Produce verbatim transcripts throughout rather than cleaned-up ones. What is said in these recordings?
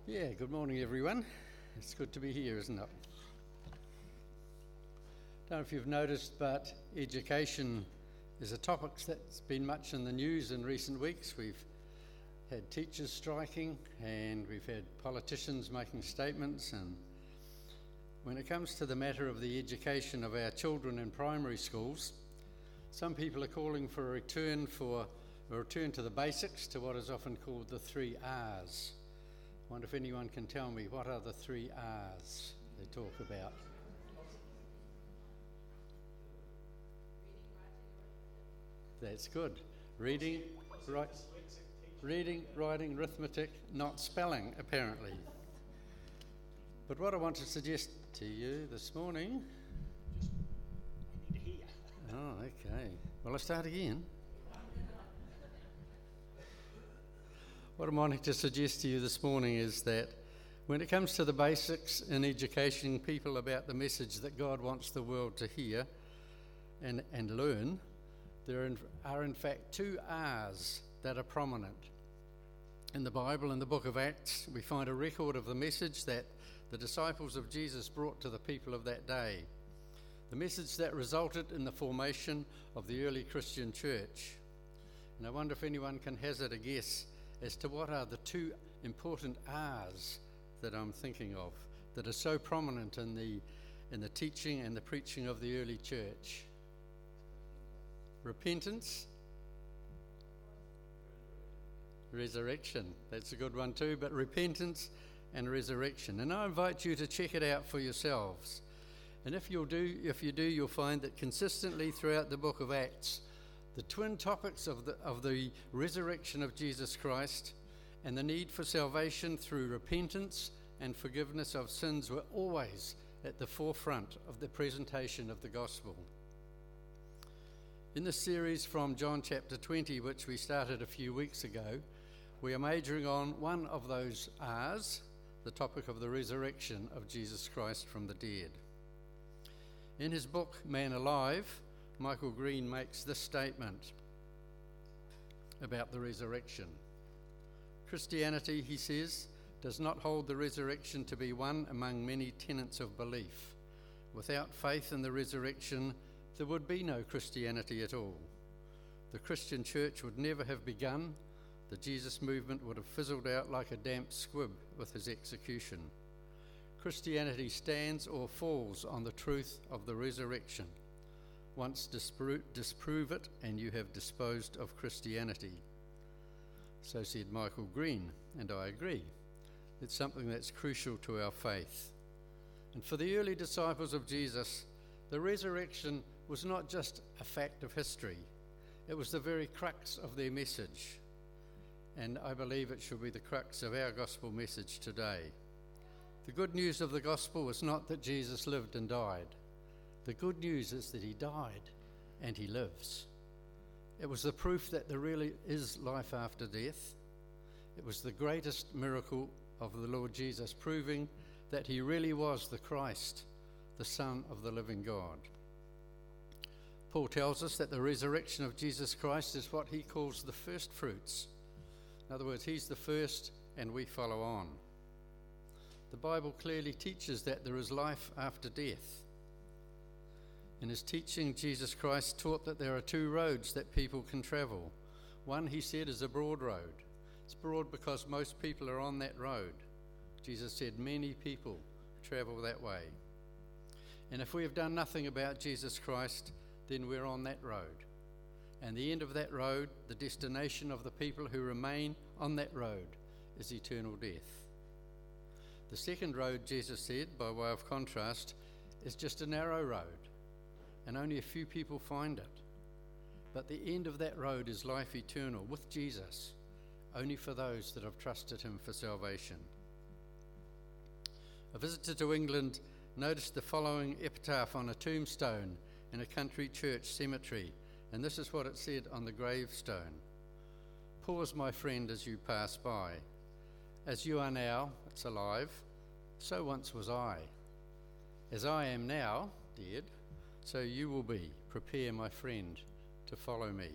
Yeah, good morning everyone. It's good to be here, isn't it? Don't know if you've noticed, but education is a topic that's been much in the news in recent weeks. We've had teachers striking and we've had politicians making statements, and when it comes to the matter of the education of our children in primary schools, some people are calling for a return for a return to the basics, to what is often called the three R's. I wonder if anyone can tell me what are the three R's they talk about. That's good. Reading, right, reading, writing, arithmetic, not spelling, apparently. But what I want to suggest to you this morning... Just, I need to hear. Oh, okay. Well, I start again. What I'm wanting to suggest to you this morning is that when it comes to the basics in educating people about the message that God wants the world to hear and, and learn, there are in fact two R's that are prominent. In the Bible, in the book of Acts, we find a record of the message that the disciples of Jesus brought to the people of that day. The message that resulted in the formation of the early Christian church. And I wonder if anyone can hazard a guess as to what are the two important R's that I'm thinking of that are so prominent in the in the teaching and the preaching of the early church. Repentance, resurrection. That's a good one too, but repentance and resurrection. And I invite you to check it out for yourselves. And if you'll do, if you do, you'll find that consistently throughout the book of Acts, the twin topics of the of the resurrection of Jesus Christ and the need for salvation through repentance and forgiveness of sins were always at the forefront of the presentation of the gospel. In this series from John chapter twenty, which we started a few weeks ago, we are majoring on one of those R's, the topic of the resurrection of Jesus Christ from the dead. In his book, Man Alive, Michael Green makes this statement about the resurrection. Christianity, he says, does not hold the resurrection to be one among many tenets of belief. Without faith in the resurrection, there would be no Christianity at all. The Christian church would never have begun. The Jesus movement would have fizzled out like a damp squib with his execution. Christianity stands or falls on the truth of the resurrection. Once dispro- disprove it and you have disposed of Christianity. So said Michael Green, and I agree. It's something that's crucial to our faith. And for the early disciples of Jesus, the resurrection was not just a fact of history. It was the very crux of their message. And I believe it should be the crux of our gospel message today. The good news of the gospel is not that Jesus lived and died. The good news is that he died and he lives. It was the proof that there really is life after death. It was the greatest miracle of the Lord Jesus, proving that he really was the Christ, the Son of the living God. Paul tells us that the resurrection of Jesus Christ is what he calls the first fruits. In other words, he's the first and we follow on. The Bible clearly teaches that there is life after death. In his teaching, Jesus Christ taught that there are two roads that people can travel. One, he said, is a broad road. It's broad because most people are on that road. Jesus said many people travel that way. And if we have done nothing about Jesus Christ, then we're on that road. And the end of that road, the destination of the people who remain on that road, is eternal death. The second road, Jesus said, by way of contrast, is just a narrow road. And only a few people find it. But the end of that road is life eternal with Jesus, only for those that have trusted him for salvation. A visitor to England noticed the following epitaph on a tombstone in a country church cemetery, and this is what it said on the gravestone. Pause, my friend, as you pass by. As you are now, it's alive, so once was I. As I am now, dead, so you will be. Prepare, my friend, to follow me.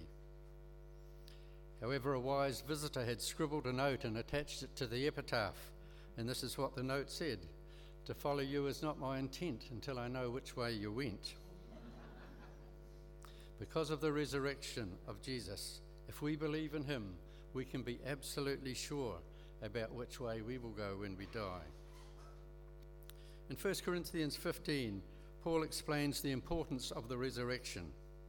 However, a wise visitor had scribbled a note and attached it to the epitaph, And this is what the note said: "To follow you is not my intent until I know which way you went." Because of the resurrection of Jesus, if we believe in him, we can be absolutely sure about which way we will go when we die. In First Corinthians fifteen, Paul explains the importance of the resurrection.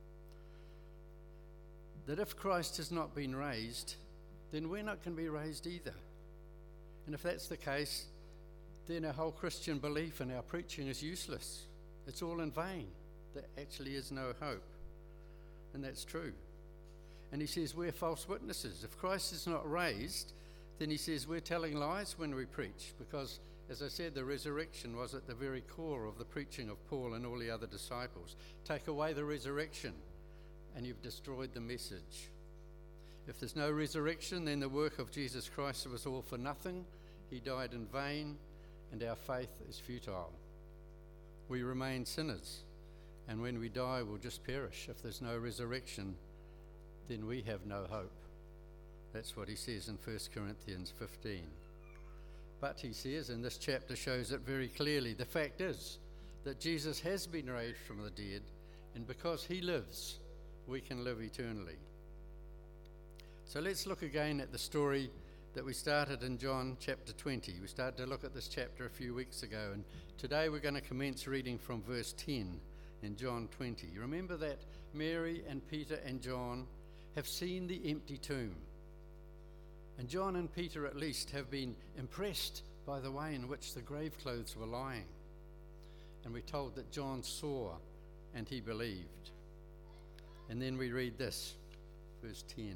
That if Christ has not been raised, then we're not going to be raised either. And if that's the case, then our whole Christian belief and our preaching is useless. It's all in vain. There actually is no hope. And that's true. And he says we're false witnesses. If Christ is not raised, then he says we're telling lies when we preach, because, as I said, the resurrection was at the very core of the preaching of Paul and all the other disciples. Take away the resurrection, and you've destroyed the message. If there's no resurrection, then the work of Jesus Christ was all for nothing. He died in vain, and our faith is futile. We remain sinners, and when we die, we'll just perish. If there's no resurrection, then we have no hope. That's what he says in First Corinthians fifteen. But he says, and this chapter shows it very clearly, the fact is that Jesus has been raised from the dead, and because he lives, we can live eternally. So let's look again at the story that we started in John chapter twenty. We started to look at this chapter a few weeks ago, and today we're going to commence reading from verse ten in John twenty. Remember that Mary and Peter and John have seen the empty tomb. And John and Peter at least have been impressed by the way in which the grave clothes were lying. And we're told that John saw and he believed. And then we read this, verse ten.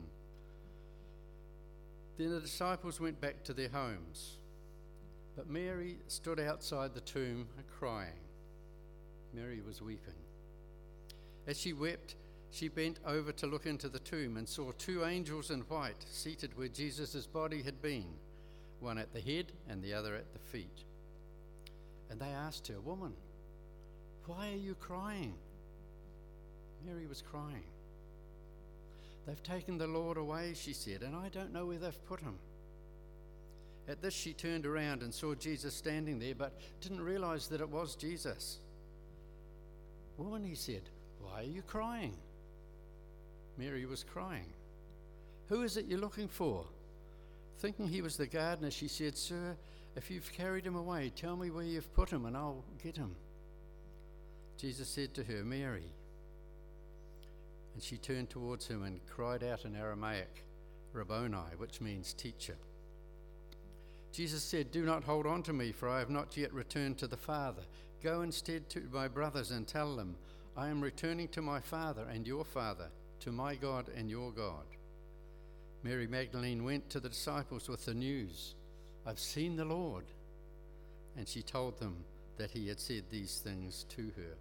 Then the disciples went back to their homes, but Mary stood outside the tomb crying. Mary was weeping. As she wept, she bent over to look into the tomb and saw two angels in white seated where Jesus' body had been, one at the head and the other at the feet. And they asked her, "Woman, why are you crying?" Mary was crying. "They've taken the Lord away," she said, "and I don't know where they've put him." At this she turned around and saw Jesus standing there, but didn't realize that it was Jesus. "Woman," he said, "why are you crying?" Mary was crying. "Who is it you're looking for?" Thinking he was the gardener, she said, "Sir, if you've carried him away, tell me where you've put him and I'll get him." Jesus said to her, "Mary." And she turned towards him and cried out in Aramaic, "Rabboni," which means teacher. Jesus said, "Do not hold on to me, for I have not yet returned to the Father. Go instead to my brothers and tell them, I am returning to my Father and your Father, to my God and your God." Mary Magdalene went to the disciples with the news, "I've seen the Lord." And she told them that he had said these things to her.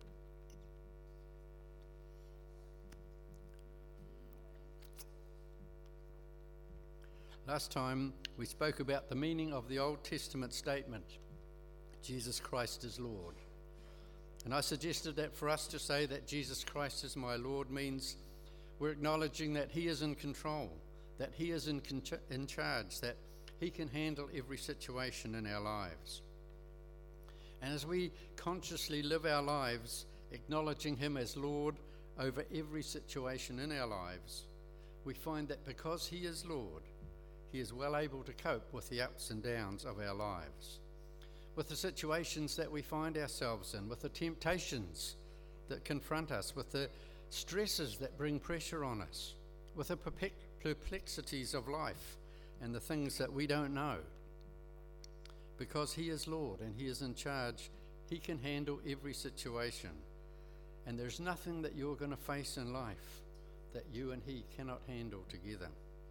Last time we spoke about the meaning of the Old Testament statement, Jesus Christ is Lord. And I suggested that for us to say that Jesus Christ is my Lord means we're acknowledging that he is in control, that he is in, con- in charge, that he can handle every situation in our lives. And as we consciously live our lives acknowledging him as Lord over every situation in our lives, we find that because he is Lord, he is well able to cope with the ups and downs of our lives, with the situations that we find ourselves in, with the temptations that confront us, with the stresses that bring pressure on us, with the perplexities of life and the things that we don't know. Because he is Lord and he is in charge, he can handle every situation. And there's nothing that you're going to face in life that you and he cannot handle together.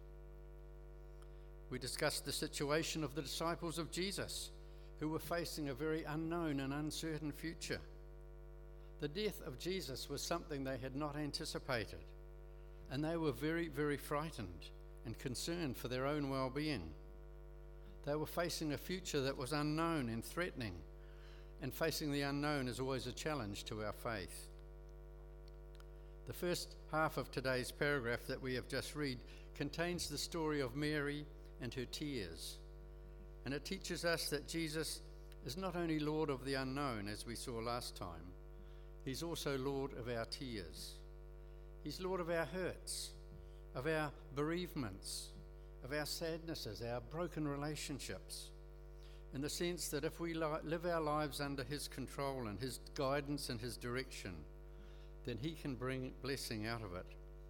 We discussed the situation of the disciples of Jesus, who were facing a very unknown and uncertain future. The death of Jesus was something they had not anticipated, and they were very, very frightened and concerned for their own well-being. They were facing a future that was unknown and threatening, and facing the unknown is always a challenge to our faith. The first half of today's paragraph that we have just read contains the story of Mary and her tears. And it teaches us that Jesus is not only Lord of the unknown, as we saw last time, he's also Lord of our tears. He's Lord of our hurts, of our bereavements, of our sadnesses, our broken relationships, in the sense that if we li- live our lives under his control and his guidance and his direction, then he can bring blessing out of it.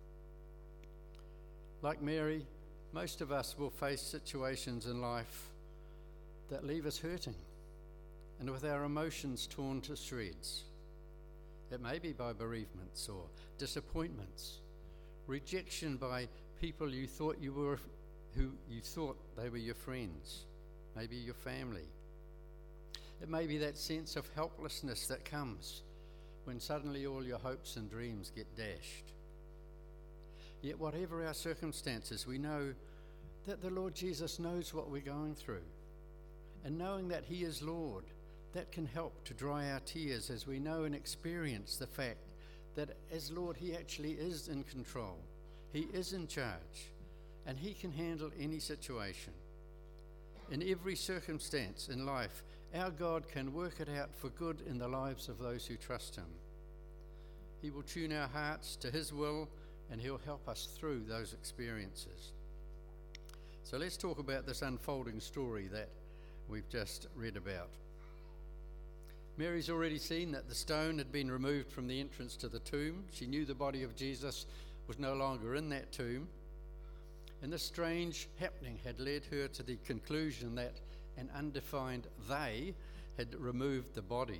Like Mary, most of us will face situations in life that leave us hurting and with our emotions torn to shreds. It may be by bereavements or disappointments, rejection by people you thought you were, who you thought they were your friends, maybe your family. It may be that sense of helplessness that comes when suddenly all your hopes and dreams get dashed. Yet whatever our circumstances, we know that the Lord Jesus knows what we're going through. And knowing that he is Lord, that can help to dry our tears as we know and experience the fact that as Lord, he actually is in control. He is in charge, and he can handle any situation. In every circumstance in life, our God can work it out for good in the lives of those who trust him. He will tune our hearts to his will, and he'll help us through those experiences. So let's talk about this unfolding story that we've just read about. Mary's already seen that the stone had been removed from the entrance to the tomb. She knew the body of Jesus was no longer in that tomb. And this strange happening had led her to the conclusion that an undefined they had removed the body.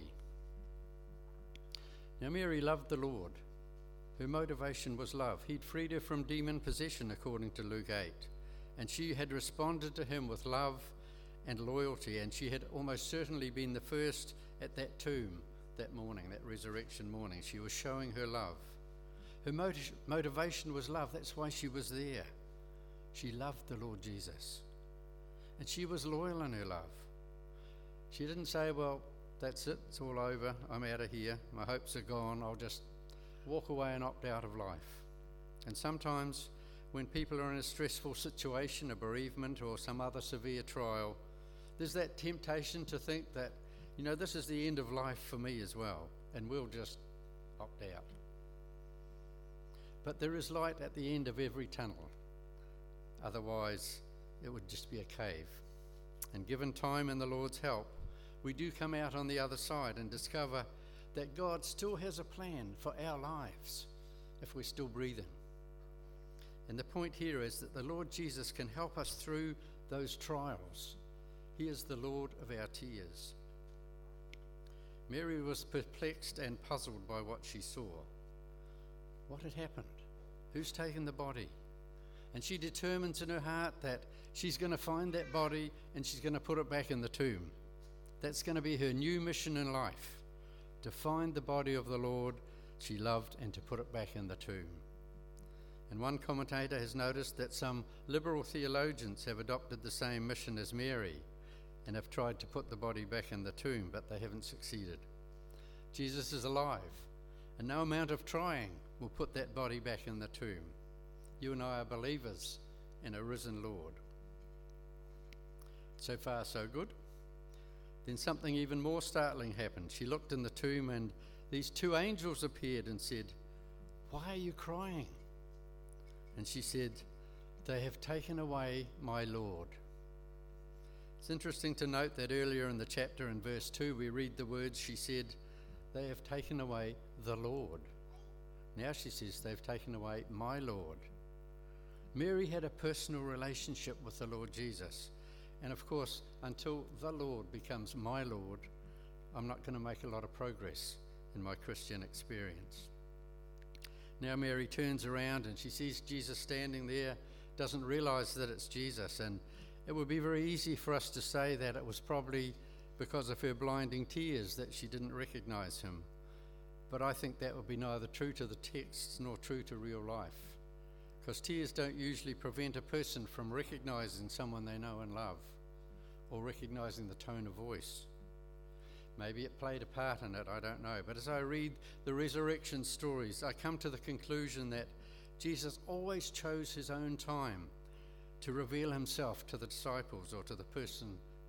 Now Mary loved the Lord. Her motivation was love. He'd freed her from demon possession, according to Luke eight. And she had responded to him with love and loyalty, and she had almost certainly been the first at that tomb that morning, that resurrection morning. She was showing her love. Her motiv- motivation was love. That's why she was there. She loved the Lord Jesus. And she was loyal in her love. She didn't say, well, that's it, it's all over, I'm out of here, my hopes are gone, I'll just walk away and opt out of life. And sometimes when people are in a stressful situation, a bereavement or some other severe trial, there's that temptation to think that, you know, this is the end of life for me as well, and we'll just opt out. But there is light at the end of every tunnel. Otherwise, it would just be a cave. And given time and the Lord's help, we do come out on the other side and discover that God still has a plan for our lives if we're still breathing. And the point here is that the Lord Jesus can help us through those trials. He is the Lord of our tears. Mary was perplexed and puzzled by what she saw. What had happened? Who's taken the body? And she determines in her heart that she's going to find that body and she's going to put it back in the tomb. That's going to be her new mission in life, to find the body of the Lord she loved and to put it back in the tomb. And one commentator has noticed that some liberal theologians have adopted the same mission as Mary and have tried to put the body back in the tomb, but they haven't succeeded. Jesus is alive, and no amount of trying will put that body back in the tomb. You and I are believers in a risen Lord. So far, so good. Then something even more startling happened. She looked in the tomb, and these two angels appeared and said, "Why are you crying?" And she said, "They have taken away my Lord." It's interesting to note that earlier in the chapter, in verse two, we read the words, she said, "They have taken away the Lord." Now she says, "They've taken away my Lord." Mary had a personal relationship with the Lord Jesus. And of course, until the Lord becomes my Lord, I'm not going to make a lot of progress in my Christian experience. Now Mary turns around and she sees Jesus standing there, doesn't realize that it's Jesus. And it would be very easy for us to say that it was probably because of her blinding tears that she didn't recognize him. But I think that would be neither true to the texts nor true to real life, because tears don't usually prevent a person from recognizing someone they know and love, or recognizing the tone of voice. Maybe it played a part in it, I don't know. But as I read the resurrection stories, I come to the conclusion that Jesus always chose his own time to reveal himself to the disciples or to the person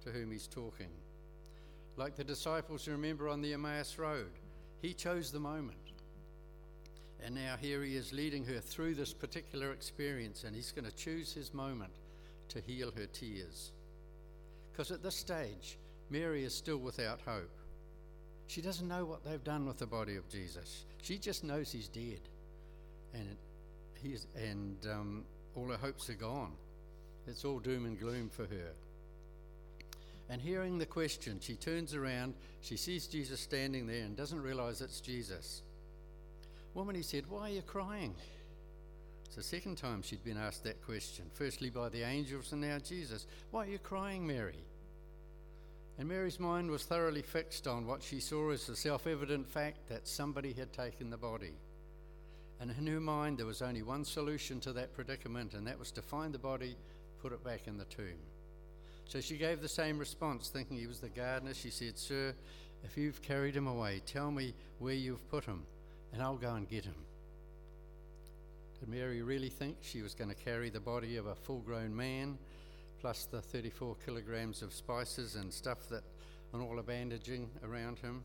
to whom he's talking. Like the disciples, remember, on the Emmaus Road, he chose the moment. And now here he is leading her through this particular experience, and he's going to choose his moment to heal her tears. Because at this stage, Mary is still without hope. She doesn't know what they've done with the body of Jesus. She just knows he's dead, and he's and um, all her hopes are gone. It's all doom and gloom for her. And hearing the question, she turns around, she sees Jesus standing there and doesn't realize it's Jesus. Woman, he said, why are you crying? It's the second time she'd been asked that question, firstly by the angels and now Jesus. Why are you crying, Mary? And Mary's mind was thoroughly fixed on what she saw as the self-evident fact that somebody had taken the body. And in her mind, there was only one solution to that predicament, and that was to find the body, put it back in the tomb. So she gave the same response, thinking he was the gardener. She said, Sir, if you've carried him away, tell me where you've put him, and I'll go and get him. Did Mary really think she was going to carry the body of a full-grown man, plus the thirty-four kilograms of spices and stuff that, and all the bandaging around him?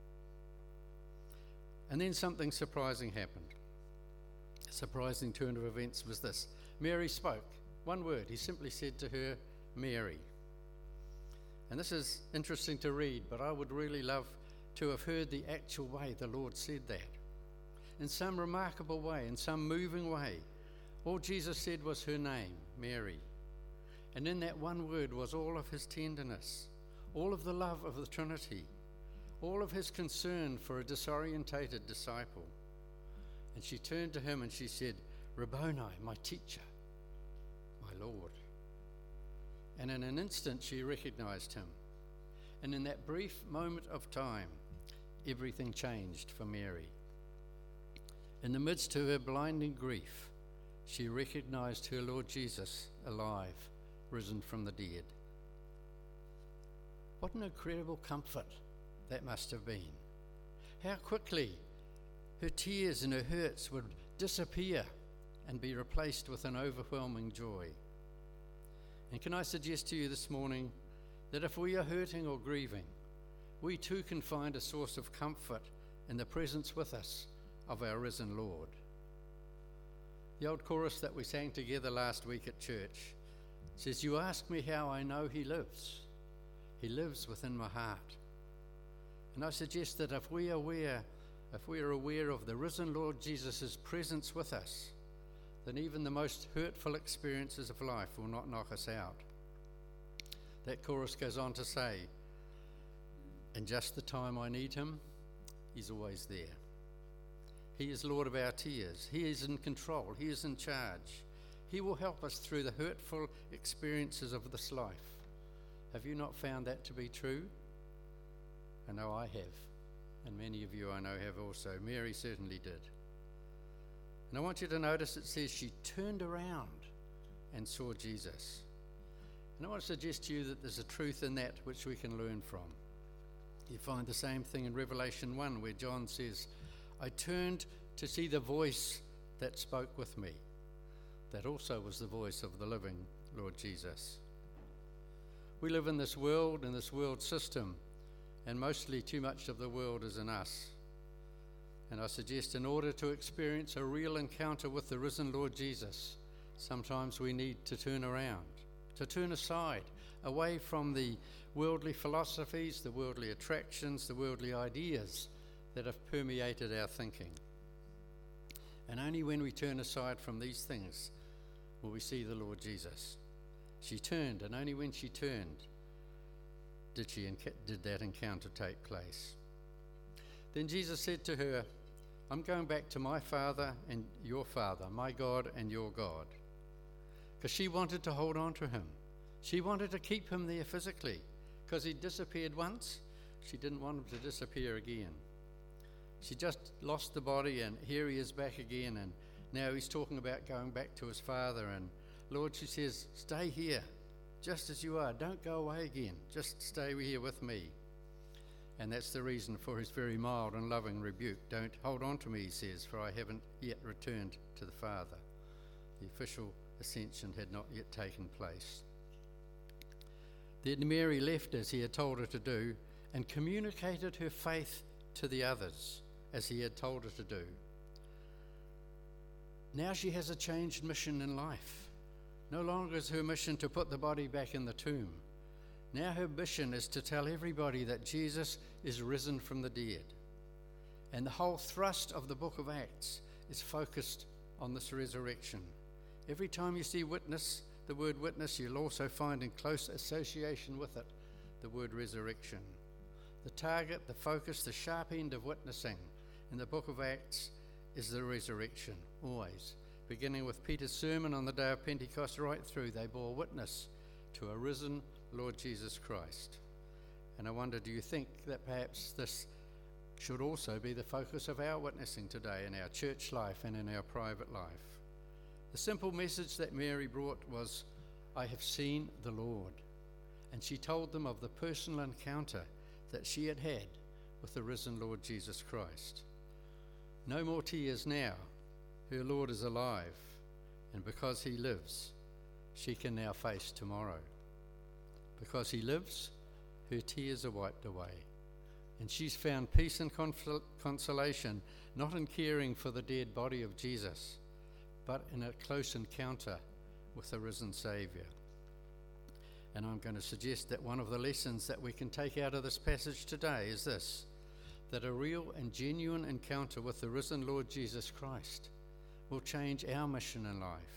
And then something surprising happened. A surprising turn of events was this. Mary spoke. One word. He simply said to her, Mary. And this is interesting to read, but I would really love to have heard the actual way the Lord said that. In some remarkable way, in some moving way. All Jesus said was her name, Mary. And in that one word was all of his tenderness, all of the love of the Trinity, all of his concern for a disorientated disciple. And she turned to him and she said, Rabboni, my teacher, my Lord. And in an instant she recognized him. And in that brief moment of time, everything changed for Mary. In the midst of her blinding grief, she recognized her Lord Jesus alive, risen from the dead. What an incredible comfort that must have been. How quickly her tears and her hurts would disappear and be replaced with an overwhelming joy. And can I suggest to you this morning that if we are hurting or grieving, we too can find a source of comfort in the presence with us of our risen Lord. The old chorus that we sang together last week at church says, you ask me how I know he lives. He lives within my heart. And I suggest that if we are aware, if we are aware of the risen Lord Jesus' presence with us, then even the most hurtful experiences of life will not knock us out. That chorus goes on to say, in just the time I need him, he's always there. He is Lord of our tears. He is in control. He is in charge. He will help us through the hurtful experiences of this life. Have you not found that to be true? I know I have, and many of you I know have also. Mary certainly did. And I want you to notice it says she turned around and saw Jesus. And I want to suggest to you that there's a truth in that which we can learn from. You find the same thing in Revelation one, where John says, I turned to see the voice that spoke with me. That also was the voice of the living Lord Jesus. We live in this world, in this world system, and mostly too much of the world is in us. And I suggest in order to experience a real encounter with the risen Lord Jesus, sometimes we need to turn around, to turn aside, away from the worldly philosophies, the worldly attractions, the worldly ideas that have permeated our thinking. And only when we turn aside from these things will we see the Lord Jesus. She turned, and only when she turned did she enc- did that encounter take place. Then Jesus said to her, I'm going back to my Father and your Father, my God and your God. Because she wanted to hold on to him. She wanted to keep him there physically. Because he disappeared once, she didn't want him to disappear again. She just lost the body, and here he is back again, and now he's talking about going back to his Father. And Lord, she says, stay here, just as you are. Don't go away again. Just stay here with me. And that's the reason for his very mild and loving rebuke. Don't hold on to me, he says, for I haven't yet returned to the Father. The official ascension had not yet taken place. Then Mary left as he had told her to do and communicated her faith to the others as he had told her to do. Now she has a changed mission in life. No longer is her mission to put the body back in the tomb. Now her mission is to tell everybody that Jesus is risen from the dead. And the whole thrust of the book of Acts is focused on this resurrection. Every time you see witness, the word witness, you'll also find in close association with it the word resurrection. The target, the focus, the sharp end of witnessing in the book of Acts is the resurrection, always. Beginning with Peter's sermon on the day of Pentecost right through, they bore witness to a risen Lord Jesus Christ. And I wonder, do you think that perhaps this should also be the focus of our witnessing today in our church life and in our private life? The simple message that Mary brought was, I have seen the Lord. And she told them of the personal encounter that she had had with the risen Lord Jesus Christ. No more tears now. Her Lord is alive, and because he lives, she can now face tomorrow. Because he lives, her tears are wiped away, and she's found peace and consol- consolation, not in caring for the dead body of Jesus, but in a close encounter with the risen Saviour. And I'm going to suggest that one of the lessons that we can take out of this passage today is this, that a real and genuine encounter with the risen Lord Jesus Christ will change our mission in life.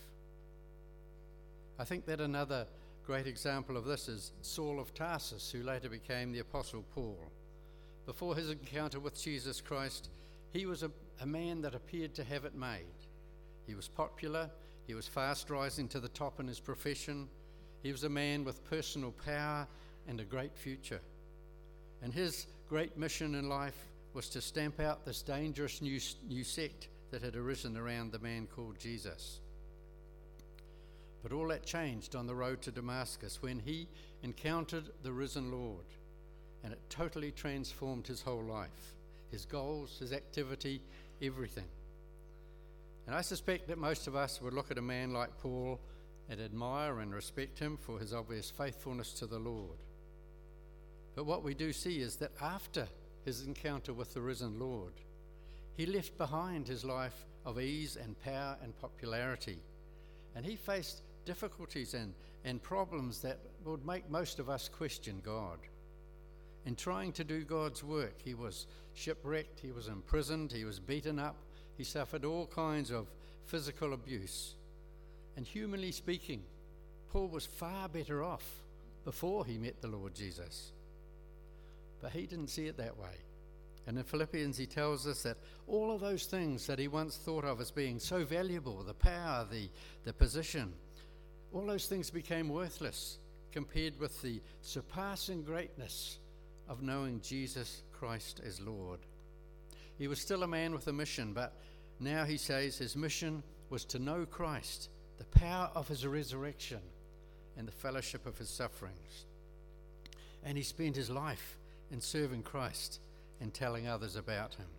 I think that another great example of this is Saul of Tarsus, who later became the Apostle Paul. Before his encounter with Jesus Christ, he was a, a man that appeared to have it made. He was popular, he was fast rising to the top in his profession, he was a man with personal power and a great future. And his great mission in life was to stamp out this dangerous new, new sect that had arisen around the man called Jesus. But all that changed on the road to Damascus when he encountered the risen Lord, and it totally transformed his whole life, his goals, his activity, everything. And I suspect that most of us would look at a man like Paul and admire and respect him for his obvious faithfulness to the Lord. But what we do see is that after his encounter with the risen Lord, he left behind his life of ease and power and popularity, and he faced difficulties and, and problems that would make most of us question God. In trying to do God's work, he was shipwrecked, he was imprisoned, he was beaten up, he suffered all kinds of physical abuse. And humanly speaking, Paul was far better off before he met the Lord Jesus. But he didn't see it that way. And in Philippians he tells us that all of those things that he once thought of as being so valuable, the power, the, the position, all those things became worthless compared with the surpassing greatness of knowing Jesus Christ as Lord. He was still a man with a mission, but now he says his mission was to know Christ, the power of his resurrection, and the fellowship of his sufferings. And he spent his life in serving Christ and telling others about him.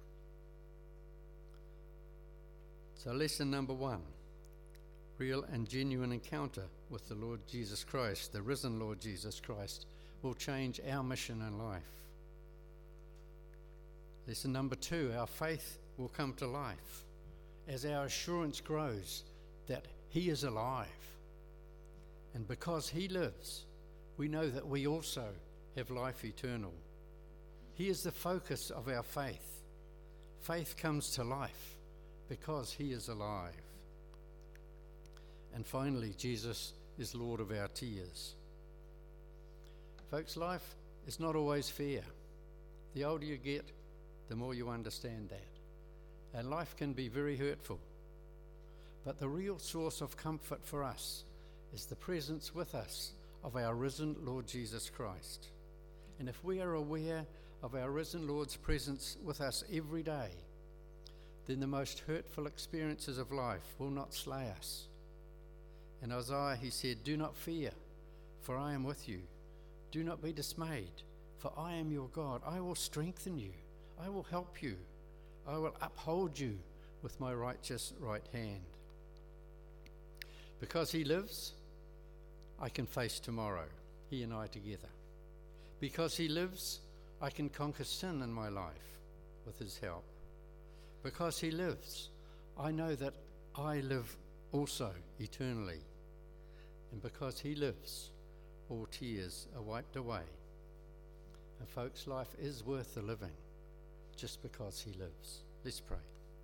So lesson number one, real and genuine encounter with the Lord Jesus Christ, the risen Lord Jesus Christ, will change our mission in life. Lesson number two, our faith will come to life as our assurance grows that he is alive. And because he lives, we know that we also have life eternal. He is the focus of our faith. Faith comes to life because he is alive. And finally, Jesus is Lord of our tears. Folks, life is not always fair. The older you get, the more you understand that. And life can be very hurtful. But the real source of comfort for us is the presence with us of our risen Lord Jesus Christ. And if we are aware of our risen Lord's presence with us every day, then the most hurtful experiences of life will not slay us. In Isaiah he said, "Do not fear, for I am with you. Do not be dismayed, for I am your God. I will strengthen you. I will help you. I will uphold you with my righteous right hand." Because he lives, I can face tomorrow. he and I together. Because he lives, I can conquer sin in my life with his help. Because he lives, I know that I live also eternally. And because he lives, all tears are wiped away. And folks, life is worth the living just because he lives. Let's pray.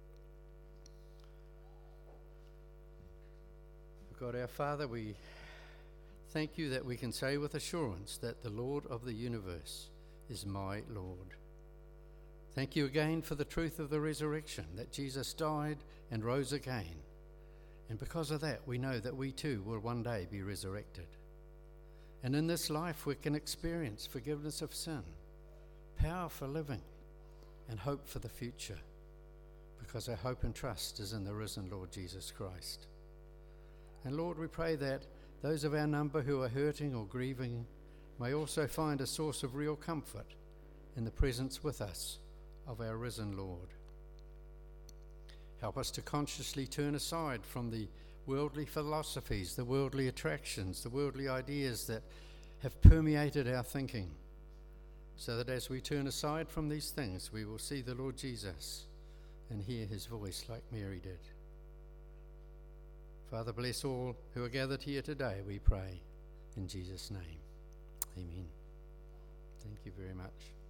God, our Father, we thank you that we can say with assurance that the Lord of the universe is my Lord. Thank you again for the truth of the resurrection, that Jesus died and rose again. And because of that, we know that we too will one day be resurrected. And in this life, we can experience forgiveness of sin, power for living, and hope for the future, because our hope and trust is in the risen Lord Jesus Christ. And Lord, we pray that those of our number who are hurting or grieving may also find a source of real comfort in the presence with us of our risen Lord. Help us to consciously turn aside from the worldly philosophies, the worldly attractions, the worldly ideas that have permeated our thinking, so that as we turn aside from these things, we will see the Lord Jesus and hear his voice like Mary did. Father, bless all who are gathered here today, we pray, in Jesus' name. Amen. Thank you very much.